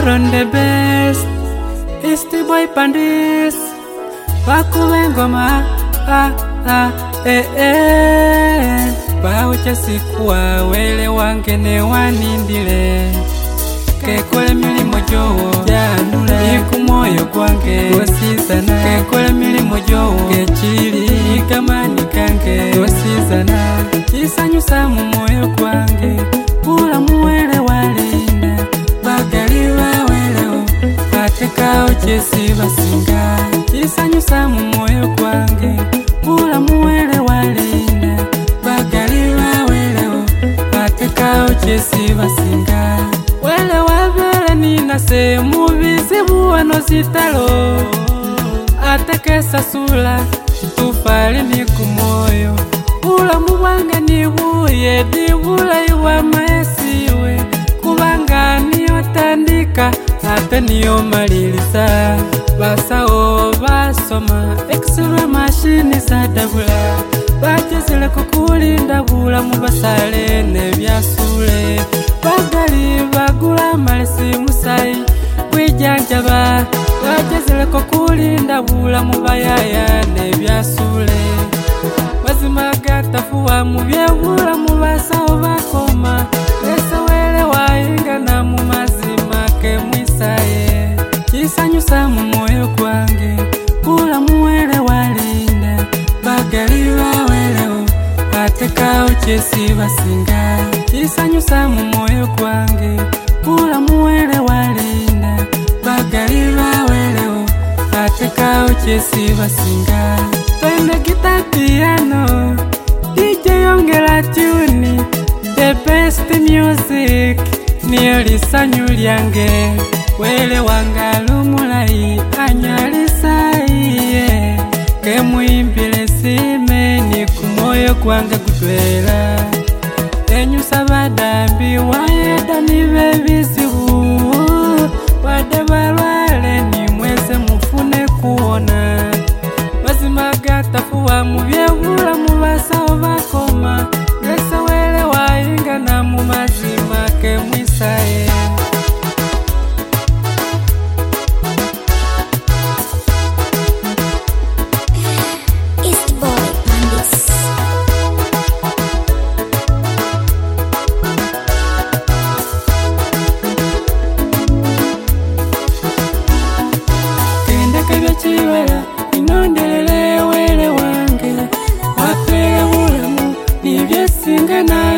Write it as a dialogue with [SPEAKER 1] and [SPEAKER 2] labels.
[SPEAKER 1] Aaron the best, Easty Boy Pandis, Bakubengoma, Baucha sikuwa wele wangene wanindile, kekole milimo jowo janule ikumoyo kwange twasizana, kekole milimo jowo kechili ikamani kange twasizana, chisanyusa mu moyo kwange pula muwele walinda bagali bawelewo katekao chesi basinga, chisanyusa mu moyo kwange pula muwele walinda bagali bawelewo katekao chesi basinga, wele wabele nina se mubizibu wano zitalo atekesa sula tufali ni kumoyo pula muwanga nibuye dibula iwa maesiwe kubanga niyo tandika ate niyo malilisa basao basoma x-ray machine sadabula bachezele kukulinda bula mubasale nebyasule bagali bagula malisi musai kwijanjaba bachezele kukulinda bula mubayaya nebyasule mazima gatafuwa mubyebula mubasao bakoma esa wele wainga na mumazima ke mwisaye, chisanyusa mu moyo kwange pula muwele walinda bagali bawelewo katekao chesi basinga, chisanyusa mu moyo kwange pula muwele walinda bagali bawelewo katekao chesi basinga, twende guitar piano DJ ongela tuni the best music niyo lisanyu lyange wele wangalumulai anyalisaiye kemuimbile simeni kumoyo kwange kutwela enyusa badambi wayeda nibe bizibu wade balwale ni mweze mufune kuona mazima gatafuwa mubyebula mubasao bakoma esa wele wainga na mumazima ke mwisaye.
[SPEAKER 2] Easty Boy Pandis.
[SPEAKER 1] Kende kabya chiwala inondelele wele wange wapele bulamu nibyesinga na